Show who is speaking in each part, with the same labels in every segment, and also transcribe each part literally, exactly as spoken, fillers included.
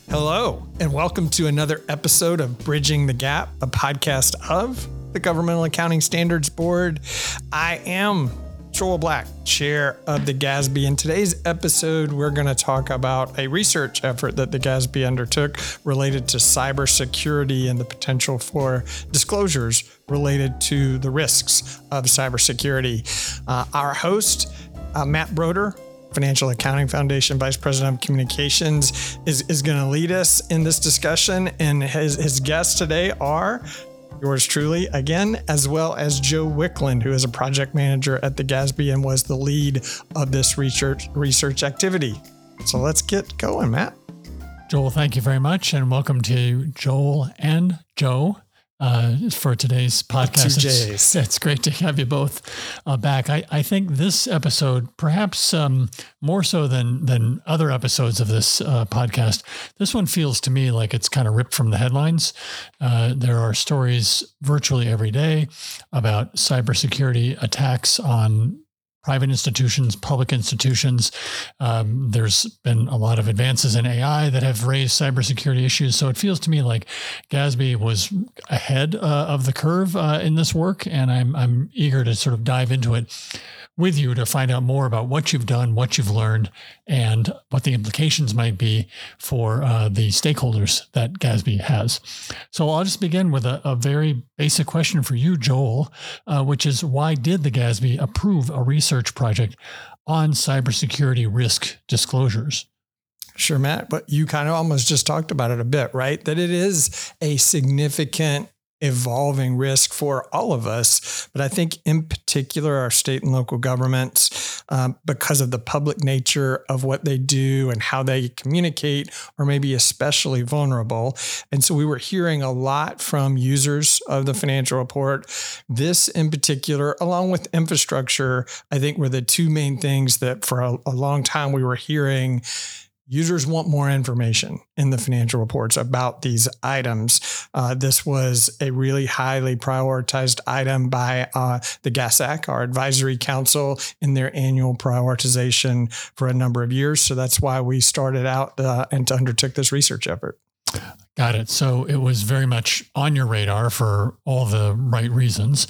Speaker 1: Hello, and welcome to another episode of Bridging the Gap, a podcast of the Governmental Accounting Standards Board. I am Joel Black, chair of the G A S B. In today's episode, we're going to talk about a research effort that the G A S B undertook related to cybersecurity and the potential for disclosures related to the risks of cybersecurity. Uh, our host, uh, Matt Broder, Financial Accounting Foundation Vice President of Communications, is, is going to lead us in this discussion. And his, his guests today are yours truly, again, as well as Joe Wickland, who is a project manager at the G A S B and was the lead of this research research activity. So let's get going, Matt.
Speaker 2: Joel, thank you very much. And welcome to Joel and Joe. Uh, for today's podcast.
Speaker 1: Two J's.
Speaker 2: It's, it's great to have you both uh, back. I, I think this episode, perhaps um, more so than than other episodes of this uh, podcast, this one feels to me like it's kind of ripped from the headlines. Uh, there are stories virtually every day about cybersecurity attacks on private institutions, public institutions. Um, there's been a lot of advances in A I that have raised cybersecurity issues. So it feels to me like G A S B was ahead uh, of the curve uh, in this work, and I'm I'm eager to sort of dive into it with you to find out more about what you've done, what you've learned, and what the implications might be for uh, the stakeholders that G A S B has. So I'll just begin with a, a very basic question for you, Joel, uh, which is, why did the G A S B approve a research project on cybersecurity risk disclosures?
Speaker 1: Sure, Matt, but you kind of almost just talked about it a bit, right? That it is a significant evolving risk for all of us. But I think in particular, our state and local governments, um, because of the public nature of what they do and how they communicate, are maybe especially vulnerable. And so we were hearing a lot from users of the financial report. This in particular, along with infrastructure, I think were the two main things that for a, a long time we were hearing. Users want more information in the financial reports about these items. Uh, this was a really highly prioritized item by uh, the G A S A C, our advisory council, in their annual prioritization for a number of years. So that's why we started out uh, and undertook this research effort.
Speaker 2: Got it. So it was very much on your radar for all the right reasons.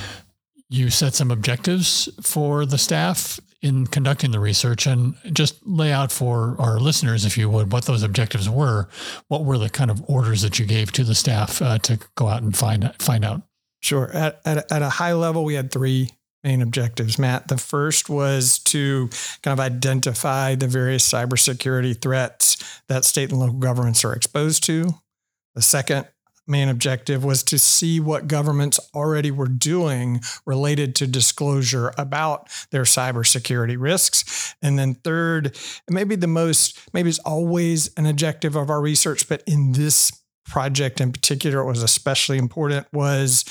Speaker 2: You set some objectives for the staff in conducting the research, and just lay out for our listeners, if you would, what those objectives were. What were the kind of orders that you gave to the staff uh, to go out and find find out?
Speaker 1: Sure. At, at, at a high level, we had three main objectives, Matt. The first was to kind of identify the various cybersecurity threats that state and local governments are exposed to. The second main objective was to see what governments already were doing related to disclosure about their cybersecurity risks. And then third, maybe the most, maybe it's always an objective of our research, but in this project in particular, it was especially important, was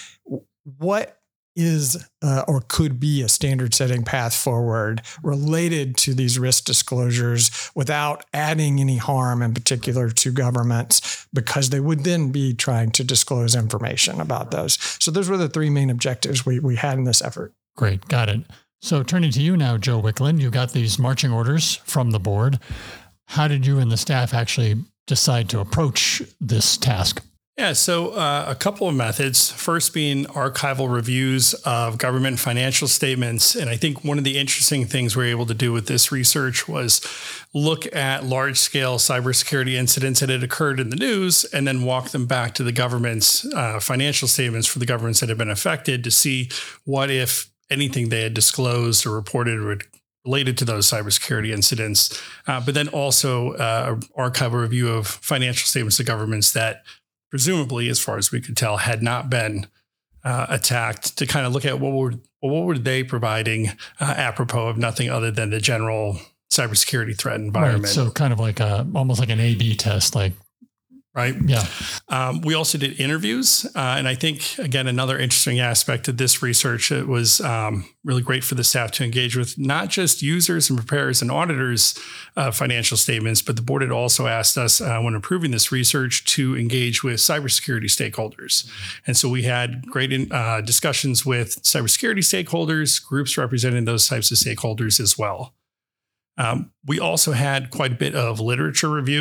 Speaker 1: what is uh, or could be a standard setting path forward related to these risk disclosures without adding any harm in particular to governments, because they would then be trying to disclose information about those. So those were the three main objectives we, we had in this effort.
Speaker 2: Great. Got it. So turning to you now, Joe Wickland, you got these marching orders from the board. How did you and the staff actually decide to approach this task?
Speaker 3: Yeah, so uh, a couple of methods. First being archival reviews of government financial statements. And I think one of the interesting things we were able to do with this research was look at large-scale cybersecurity incidents that had occurred in the news and then walk them back to the government's uh, financial statements for the governments that had been affected to see what, if anything, they had disclosed or reported or related to those cybersecurity incidents. Uh, but then also uh, archive a review of financial statements of governments that presumably, as far as we could tell, had not been uh, attacked, to kind of look at what were what were they providing uh, apropos of nothing other than the general cybersecurity threat environment.
Speaker 2: Right, so kind of like a, almost like an A B test, like
Speaker 3: right?
Speaker 2: Yeah.
Speaker 3: Um, we also did interviews. Uh, and I think, again, another interesting aspect of this research, it was um, really great for the staff to engage with not just users and preparers and auditors of financial statements, but the board had also asked us uh, when approving this research to engage with cybersecurity stakeholders. And so we had great in, uh, discussions with cybersecurity stakeholders, groups representing those types of stakeholders as well. Um, we also had quite a bit of literature review.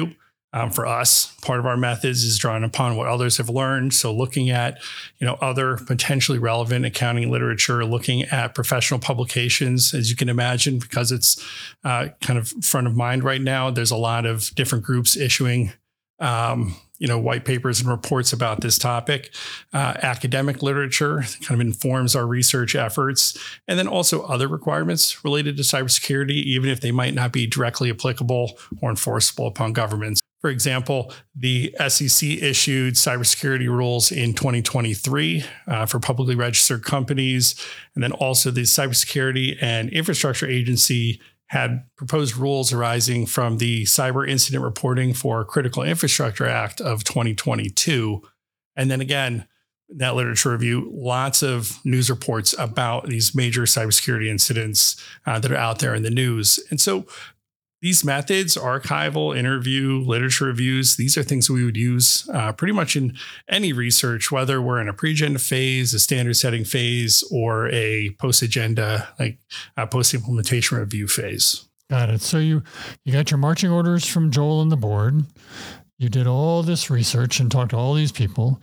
Speaker 3: Um, for us, part of our methods is drawing upon what others have learned. So looking at, you know, other potentially relevant accounting literature, looking at professional publications, as you can imagine, because it's uh, kind of front of mind right now. There's a lot of different groups issuing, um, you know, white papers and reports about this topic. Uh, academic literature kind of informs our research efforts, and then also other requirements related to cybersecurity, even if they might not be directly applicable or enforceable upon governments. For example, the S E C issued cybersecurity rules in twenty twenty-three uh, for publicly registered companies. And then also the Cybersecurity and Infrastructure Agency had proposed rules arising from the Cyber Incident Reporting for Critical Infrastructure Act of twenty twenty-two. And then again, that literature review, lots of news reports about these major cybersecurity incidents uh, that are out there in the news. And so these methods, archival, interview, literature reviews, these are things we would use uh, pretty much in any research, whether we're in a pre-agenda phase, a standard setting phase, or a post-agenda, like a post-implementation review phase.
Speaker 2: Got it. So you, you got your marching orders from Joel and the board. You did all this research and talked to all these people.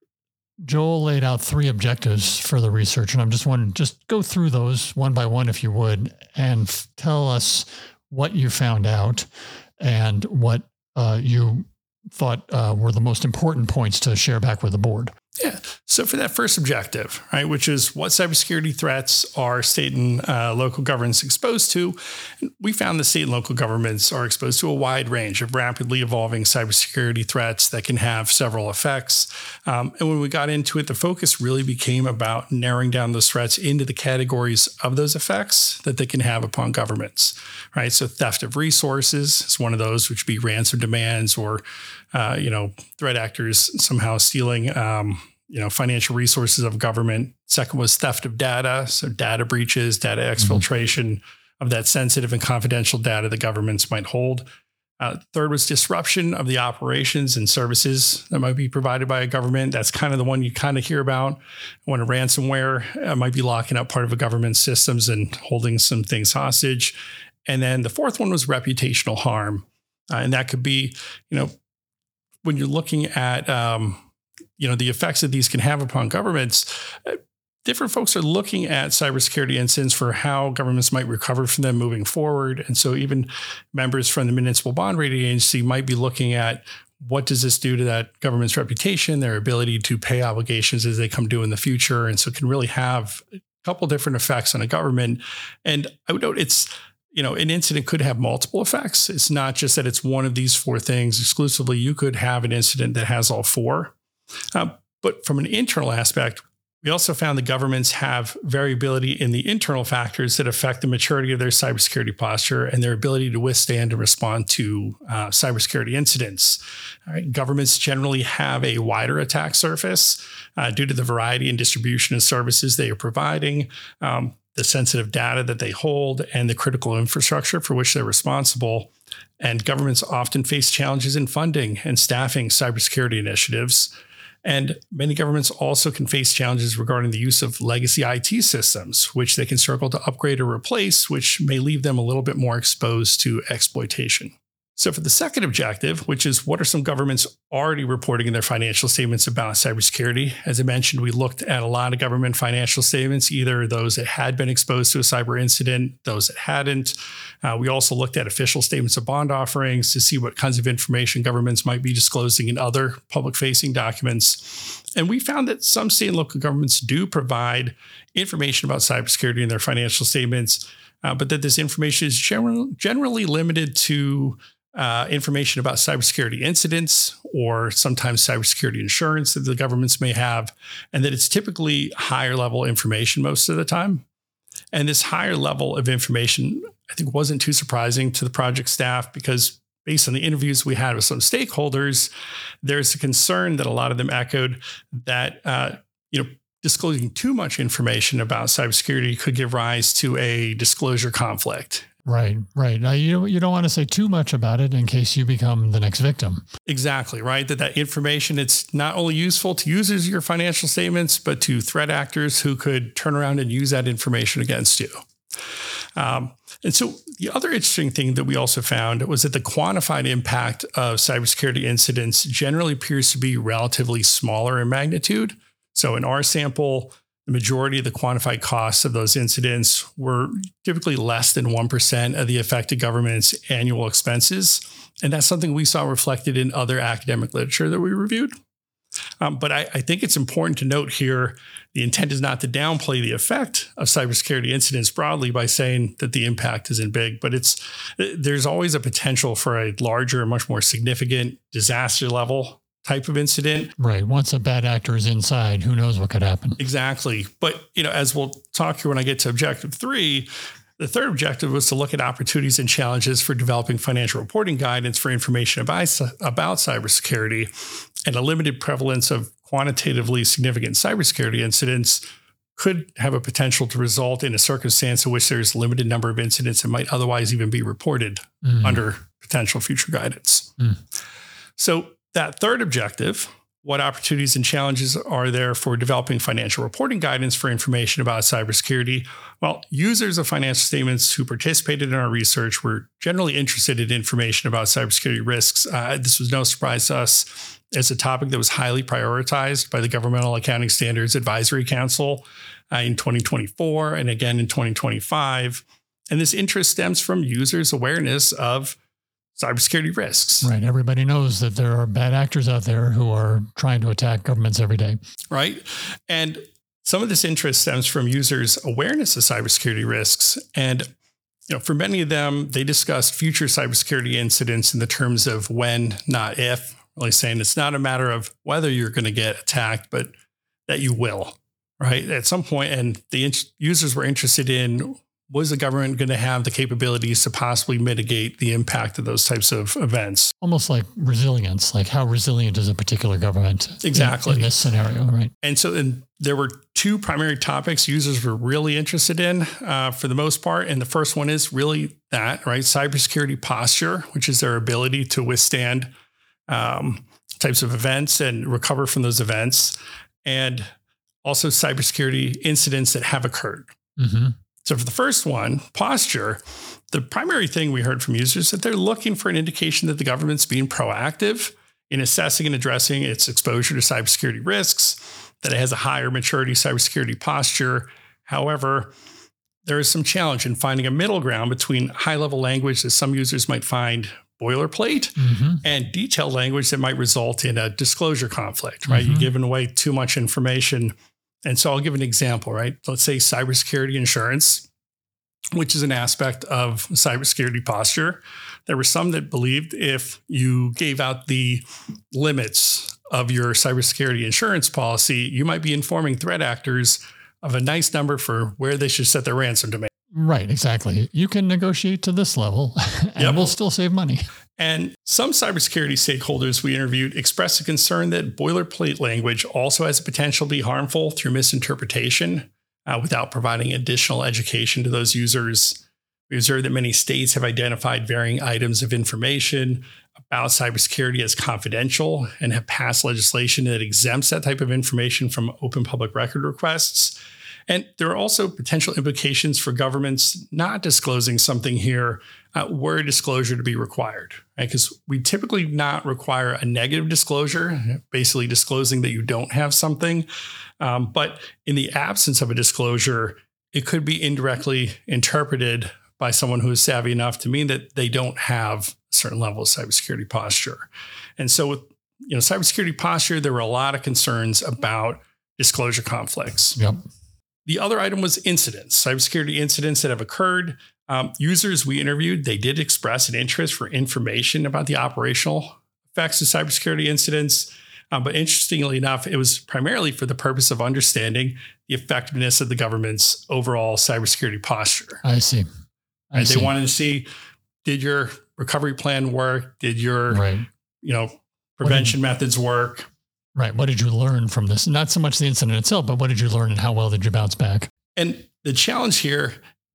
Speaker 2: Joel laid out three objectives for the research, and I'm just wondering, just go through those one by one, if you would, and f- tell us what you found out and what uh, you thought uh, were the most important points to share back with the board.
Speaker 3: Yeah. So for that first objective, right, which is what cybersecurity threats are state and uh, local governments exposed to, we found the state and local governments are exposed to a wide range of rapidly evolving cybersecurity threats that can have several effects. Um, and when we got into it, the focus really became about narrowing down those threats into the categories of those effects that they can have upon governments, right? So theft of resources is one of those, which would be ransom demands or, uh, you know, threat actors somehow stealing, um, you know, financial resources of government. Second was theft of data. So data breaches, data exfiltration mm-hmm. of that sensitive and confidential data the governments might hold. Uh, third was disruption of the operations and services that might be provided by a government. That's kind of the one you kind of hear about when a ransomware uh, might be locking up part of a government's systems and holding some things hostage. And then the fourth one was reputational harm. Uh, and that could be, you know, when you're looking at, um, you know, the effects that these can have upon governments, uh, different folks are looking at cybersecurity incidents for how governments might recover from them moving forward. And so even members from the Municipal Bond Rating Agency might be looking at what does this do to that government's reputation, their ability to pay obligations as they come due in the future. And so it can really have a couple different effects on a government. And I would note it's, you know, an incident could have multiple effects. It's not just that it's one of these four things exclusively. You could have an incident that has all four. Um, but from an internal aspect, we also found the governments have variability in the internal factors that affect the maturity of their cybersecurity posture and their ability to withstand and respond to uh, cybersecurity incidents. All right, governments generally have a wider attack surface uh, due to the variety and distribution of services they are providing, um, the sensitive data that they hold, and the critical infrastructure for which they're responsible. And governments often face challenges in funding and staffing cybersecurity initiatives. And many governments also can face challenges regarding the use of legacy I T systems, which they can struggle to upgrade or replace, which may leave them a little bit more exposed to exploitation. So for the second objective, which is what are some governments already reporting in their financial statements about cybersecurity? As I mentioned, we looked at a lot of government financial statements, either those that had been exposed to a cyber incident, those that hadn't. Uh, we also looked at official statements of bond offerings to see what kinds of information governments might be disclosing in other public-facing documents. And we found that some state and local governments do provide information about cybersecurity in their financial statements, uh, but that this information is general, generally limited to Uh, information about cybersecurity incidents or sometimes cybersecurity insurance that the governments may have, and that it's typically higher level information most of the time. And this higher level of information, I think, wasn't too surprising to the project staff because based on the interviews we had with some stakeholders, there's a concern that a lot of them echoed that, uh, you know, disclosing too much information about cybersecurity could give rise to a disclosure conflict.
Speaker 2: Right, right. Now, you don't, you don't want to say too much about it in case you become the next victim.
Speaker 3: Exactly, right? That that information, it's not only useful to users of your financial statements, but to threat actors who could turn around and use that information against you. Um, and so the other interesting thing that we also found was that the quantified impact of cybersecurity incidents generally appears to be relatively smaller in magnitude. So in our sample, the majority of the quantified costs of those incidents were typically less than one percent of the affected government's annual expenses. And that's something we saw reflected in other academic literature that we reviewed. Um, but I, I think it's important to note here, the intent is not to downplay the effect of cybersecurity incidents broadly by saying that the impact isn't big, but it's there's always a potential for a larger, much more significant disaster level type of incident.
Speaker 2: Right. Once a bad actor is inside, who knows what could happen?
Speaker 3: Exactly. But, you know, as we'll talk here when I get to objective three, the third objective was to look at opportunities and challenges for developing financial reporting guidance for information about, about cybersecurity, and a limited prevalence of quantitatively significant cybersecurity incidents could have a potential to result in a circumstance in which there's a limited number of incidents that might otherwise even be reported mm. under potential future guidance. Mm. So that third objective, what opportunities and challenges are there for developing financial reporting guidance for information about cybersecurity? Well, users of financial statements who participated in our research were generally interested in information about cybersecurity risks. Uh, this was no surprise to us. It's a topic that was highly prioritized by the Governmental Accounting Standards Advisory Council uh, in twenty twenty-four and again in twenty twenty-five. And this interest stems from users' awareness of cybersecurity risks.
Speaker 2: Right. Everybody knows that there are bad actors out there who are trying to attack governments every day.
Speaker 3: Right. And some of this interest stems from users' awareness of cybersecurity risks. And, you know, for many of them, they discuss future cybersecurity incidents in the terms of when, not if, really saying it's not a matter of whether you're going to get attacked, but that you will, right? At some point, and the in- users were interested in, was the government going to have the capabilities to possibly mitigate the impact of those types of events?
Speaker 2: Almost like resilience, like how resilient is a particular government
Speaker 3: exactly
Speaker 2: in, in this scenario, right?
Speaker 3: And so and there were two primary topics users were really interested in uh, for the most part. And the first one is really that, right? Cybersecurity posture, which is their ability to withstand um, types of events and recover from those events. And also cybersecurity incidents that have occurred. Mm-hmm. So for the first one, posture, the primary thing we heard from users is that they're looking for an indication that the government's being proactive in assessing and addressing its exposure to cybersecurity risks, that it has a higher maturity cybersecurity posture. However, there is some challenge in finding a middle ground between high-level language that some users might find boilerplate mm-hmm. and detailed language that might result in a disclosure conflict, right? Mm-hmm. You're giving away too much information. And so I'll give an example, right? Let's say cybersecurity insurance, which is an aspect of cybersecurity posture. There were some that believed if you gave out the limits of your cybersecurity insurance policy, you might be informing threat actors of a nice number for where they should set their ransom demand.
Speaker 2: Right, exactly. You can negotiate to this level and yep. we'll still save money.
Speaker 3: And some cybersecurity stakeholders we interviewed expressed a concern that boilerplate language also has the potential to be harmful through misinterpretation uh, without providing additional education to those users. We observed that many states have identified varying items of information about cybersecurity as confidential and have passed legislation that exempts that type of information from open public record requests. And there are also potential implications for governments not disclosing something here uh, were disclosure to be required, right? Because we typically not require a negative disclosure, basically disclosing that you don't have something. Um, but in the absence of a disclosure, it could be indirectly interpreted by someone who is savvy enough to mean that they don't have a certain level of cybersecurity posture. And so with you know cybersecurity posture, there were a lot of concerns about disclosure conflicts.
Speaker 2: Yep.
Speaker 3: The other item was incidents, cybersecurity incidents that have occurred. Um, users we interviewed, they did express an interest for information about the operational effects of cybersecurity incidents. Um, but interestingly enough, it was primarily for the purpose of understanding the effectiveness of the government's overall cybersecurity posture.
Speaker 2: I see. I
Speaker 3: and
Speaker 2: see.
Speaker 3: They wanted to see, did your recovery plan work? Did your,
Speaker 2: right.
Speaker 3: you know, prevention methods work?
Speaker 2: Right. What did you learn from this? Not so much the incident itself, but what did you learn and how well did you bounce back?
Speaker 3: And the challenge here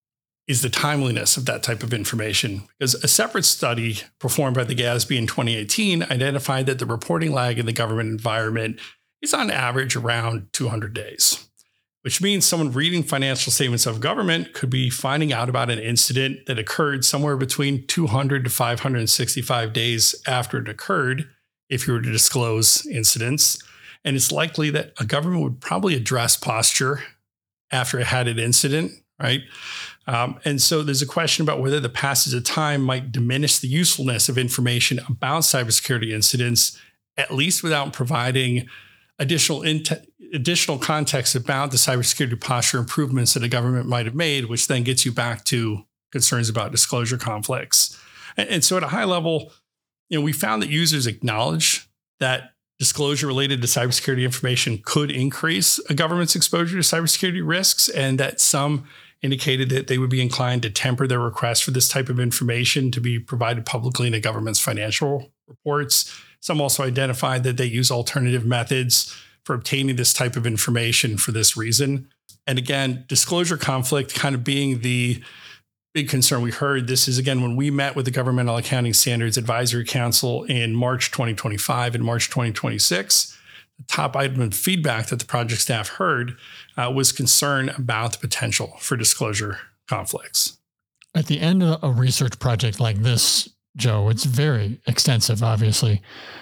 Speaker 3: is the timeliness of that type of information, because a separate study performed by the G A S B in twenty eighteen identified that the reporting lag in the government environment is on average around two hundred days. which means someone reading financial statements of government could be finding out about an incident that occurred somewhere between two hundred to five hundred sixty-five days after it occurred, if you were to disclose incidents. And it's likely that a government would probably address posture after it had an incident, right? Um, and so there's a question about whether the passage of time might diminish the usefulness of information about cybersecurity incidents, at least without providing additional in- additional context about the cybersecurity posture improvements that a government might have made, which then gets you back to concerns about disclosure conflicts. And, and so at a high level, you know, we found that users acknowledge that disclosure related to cybersecurity information could increase a government's exposure to cybersecurity risks, and that some indicated that they would be inclined to temper their request for this type of information to be provided publicly in a government's financial reports. Some also identified that they use alternative methods for obtaining this type of information for this reason. And again, disclosure conflict kind of being the big concern we heard. This is, again, when we met with the Governmental Accounting Standards Advisory Council in March twenty twenty-five and March twenty twenty-six, the top item of feedback that the project staff heard uh, was concern about the potential for disclosure conflicts.
Speaker 2: At the end of a research project like this, Joe, it's very extensive, obviously.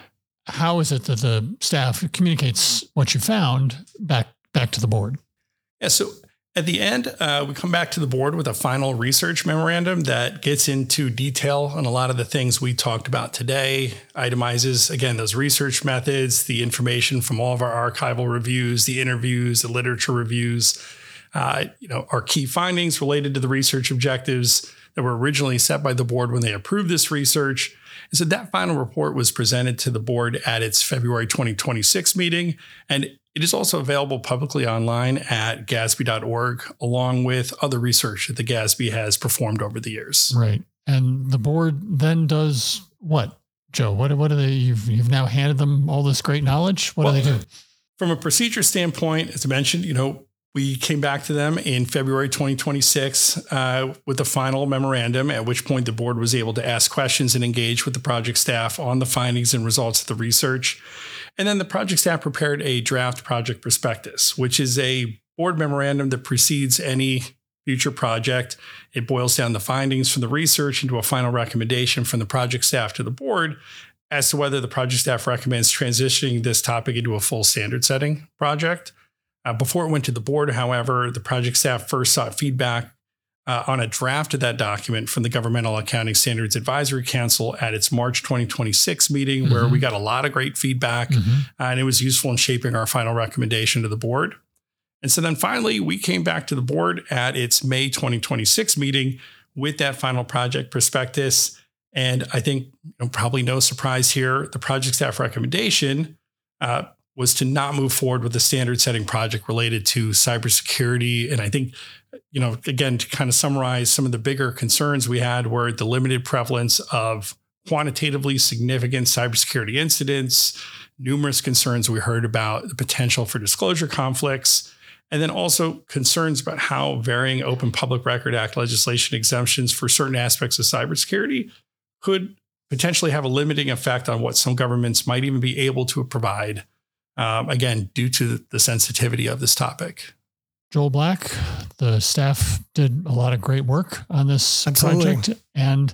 Speaker 2: How is it that the staff communicates what you found back back to the board?
Speaker 3: Yeah, so at the end, uh, we come back to the board with a final research memorandum that gets into detail on a lot of the things we talked about today, itemizes, again, those research methods, the information from all of our archival reviews, the interviews, the literature reviews, uh, you know, our key findings related to the research objectives that were originally set by the board when they approved this research. And so that final report was presented to the board at its February twenty twenty-six meeting. And it is also available publicly online at G A S B dot org, along with other research that the G A S B has performed over the years.
Speaker 2: Right. And the board then does what, Joe? What, what do they, you've, you've now handed them all this great knowledge. What well, do they do?
Speaker 3: From a procedure standpoint, as I mentioned, you know, we came back to them in February twenty twenty-six uh, with the final memorandum, at which point the board was able to ask questions and engage with the project staff on the findings and results of the research. And then the project staff prepared a draft project prospectus, which is a board memorandum that precedes any future project. It boils down the findings from the research into a final recommendation from the project staff to the board as to whether the project staff recommends transitioning this topic into a full standard setting project. Uh, before it went to the board, however, the project staff first sought feedback uh, on a draft of that document from the Governmental Accounting Standards Advisory Council at its March twenty twenty-six meeting, mm-hmm. where we got a lot of great feedback, mm-hmm. uh, and it was useful in shaping our final recommendation to the board. And so then finally, we came back to the board at its May twenty twenty-six meeting with that final project prospectus. And I think, you know, probably no surprise here, the project staff recommendation uh, was to not move forward with the standard setting project related to cybersecurity. And I think, you know, again, to kind of summarize, some of the bigger concerns we had were the limited prevalence of quantitatively significant cybersecurity incidents, numerous concerns we heard about the potential for disclosure conflicts, and then also concerns about how varying Open Public Record Act legislation exemptions for certain aspects of cybersecurity could potentially have a limiting effect on what some governments might even be able to provide. Um, again, due to the sensitivity of this topic.
Speaker 2: Joel Black, the staff did a lot of great work on this
Speaker 1: Absolutely.
Speaker 2: project. And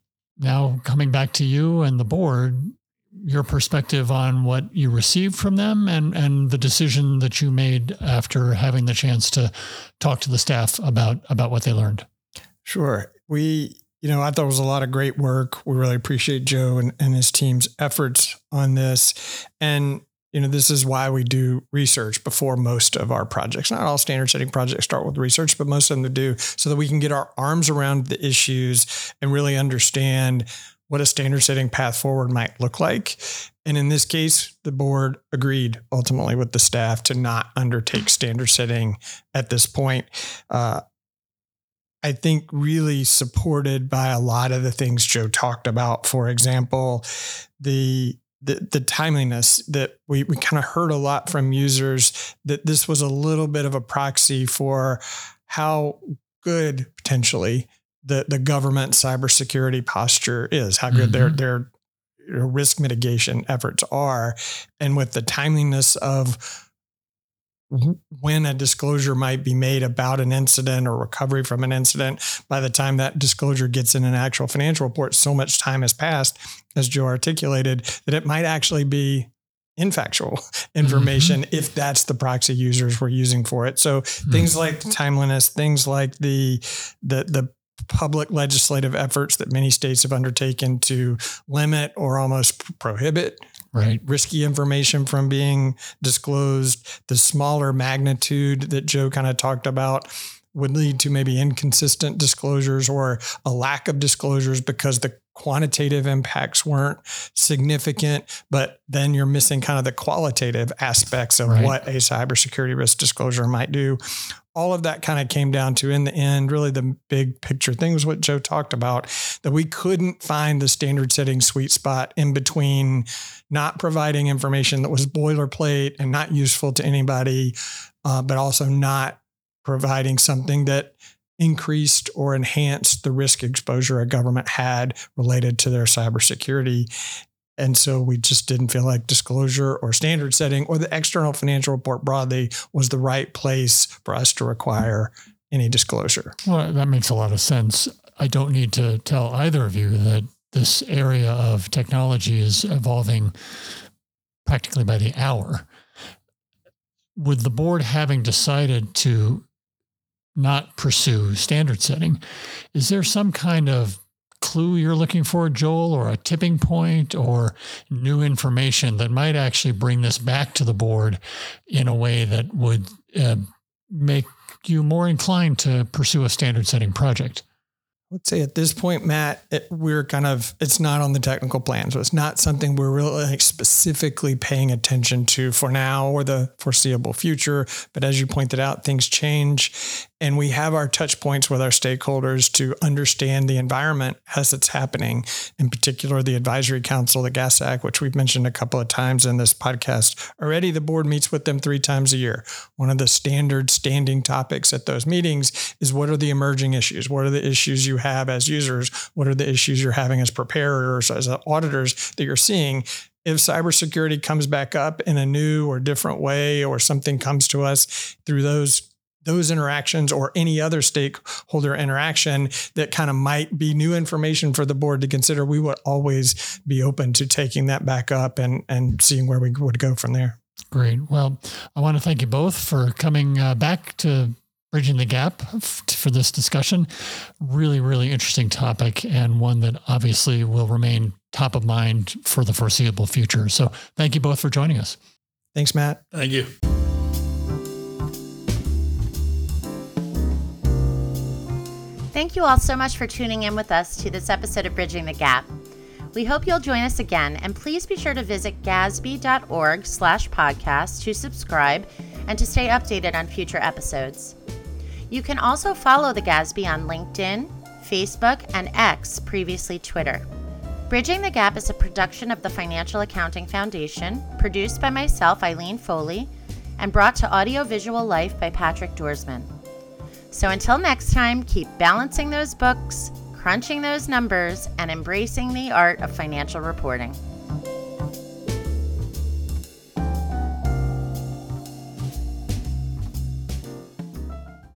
Speaker 2: now coming back to you and the board, your perspective on what you received from them and, and the decision that you made after having the chance to talk to the staff about, about what they learned.
Speaker 1: Sure. We, you know, I thought it was a lot of great work. We really appreciate Joe and, and his team's efforts on this. And you know, this is why we do research before most of our projects. Not all standard setting projects start with research, but most of them do, so that we can get our arms around the issues and really understand what a standard setting path forward might look like. And in this case, the board agreed ultimately with the staff to not undertake standard setting at this point. Uh, I think really supported by a lot of the things Joe talked about. For example, the The, the timeliness that we, we kind of heard a lot from users, that this was a little bit of a proxy for how good potentially the, the government cybersecurity posture is, how good mm-hmm. their, their risk mitigation efforts are. And with the timeliness of when a disclosure might be made about an incident or recovery from an incident. By the time that disclosure gets in an actual financial report, so much time has passed, as Joe articulated, that it might actually be infactual information mm-hmm. if that's the proxy users were using for it. So mm-hmm. things like timeliness, things like the the the public legislative efforts that many states have undertaken to limit or almost prohibit
Speaker 2: right.
Speaker 1: risky information from being disclosed, the smaller magnitude that Joe kind of talked about would lead to maybe inconsistent disclosures or a lack of disclosures because the quantitative impacts weren't significant, but then you're missing kind of the qualitative aspects of right. what a cybersecurity risk disclosure might do. All of that kind of came down to, in the end, really the big picture thing was what Joe talked about, that we couldn't find the standard setting sweet spot in between not providing information that was boilerplate and not useful to anybody, uh, but also not providing something that increased or enhanced the risk exposure a government had related to their cybersecurity. And so we just didn't feel like disclosure or standard setting or the external financial report broadly was the right place for us to require any disclosure.
Speaker 2: Well, that makes a lot of sense. I don't need to tell either of you that this area of technology is evolving practically by the hour. With the board having decided to not pursue standard setting, is there some kind of clue you're looking for, Joel, or a tipping point or new information that might actually bring this back to the board in a way that would uh, make you more inclined to pursue a standard setting project?
Speaker 1: I would say at this point, Matt, it, we're kind of, it's not on the technical plan. So it's not something we're really like specifically paying attention to for now or the foreseeable future. But as you pointed out, things change. And we have our touch points with our stakeholders to understand the environment as it's happening, in particular, the Advisory Council, the Gas Act, which we've mentioned a couple of times in this podcast. Already the board meets with them three times a year. One of the standard standing topics at those meetings is what are the emerging issues? What are the issues you have as users? What are the issues you're having as preparers, as auditors that you're seeing? If cybersecurity comes back up in a new or different way, or something comes to us through those those interactions or any other stakeholder interaction that kind of might be new information for the board to consider, we would always be open to taking that back up and, and seeing where we would go from there.
Speaker 2: Great. Well, I want to thank you both for coming uh, back to Bridging the Gap f- for this discussion. Really, really interesting topic, and one that obviously will remain top of mind for the foreseeable future. So thank you both for joining us.
Speaker 1: Thanks, Matt.
Speaker 3: Thank you.
Speaker 4: Thank you all so much for tuning in with us to this episode of Bridging the Gap. We hope you'll join us again, and please be sure to visit gasb.org slash podcast to subscribe and to stay updated on future episodes. You can also follow the G A S B on LinkedIn, Facebook, and X, previously Twitter. Bridging the Gap is a production of the Financial Accounting Foundation, produced by myself, Eileen Foley, and brought to audiovisual life by Patrick Dorsman. So until next time, keep balancing those books, crunching those numbers, and embracing the art of financial reporting.